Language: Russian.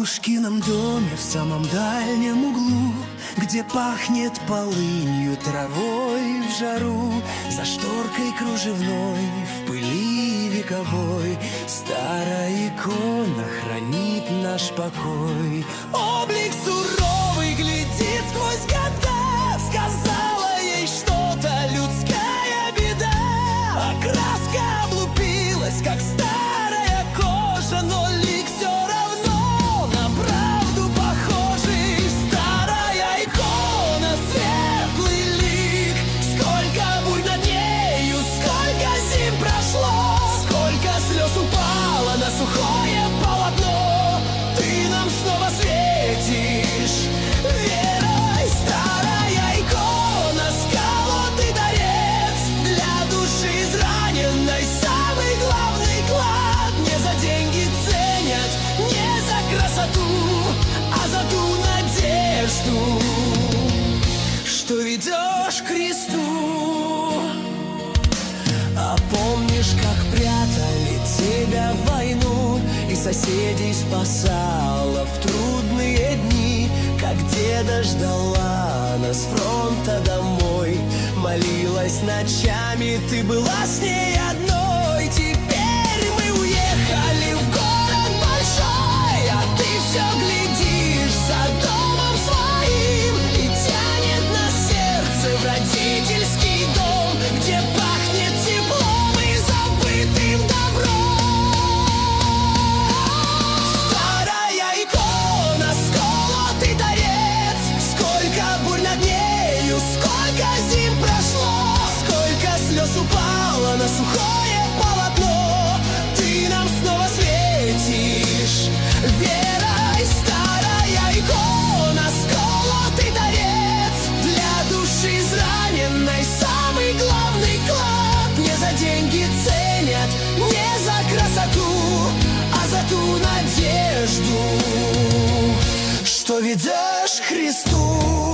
бабушкином доме в самом дальнем углу, где пахнет полынью, травой в жару, за шторкой кружевной, в пыли вековой, старая икона хранит наш покой. Облик суровый глядит сквозь года, сказала ей что-то людская беда. Окраска облупилась, как старая кожа, но лик все равно на правду похожий. Старая икона, светлый лик, сколько бурь над нею, сколько зим прошло, сколько слез упало на сухое полотно. Ты нам снова светишь верой. Старая икона, сколотый торец, для души израненной самый главный клад. Не за деньги ценят, не за красоту, а за ту надежду, что ведешь к Христу. А помнишь, как прятали тебя в войну и соседей спасала в трудные дни, как деда ждала нас с фронта домой, молилась ночами, ты была с ней одной. Теперь мы уехали в город большой, а ты все глядишь за домом своим, и тянет на сердце в родительский дом, где пахнет теплом и забытым добром. Старая икона, сколотый торец, сколько бурь над нею, сколько зим прошло, сколько слез упало на сухое полотно. Ты нам снова светишь верой. Старая икона, сколотый торец, для души израненной самый главный клад. Не за деньги ценят, не за красоту, а за ту надежду, что ведешь к Христу.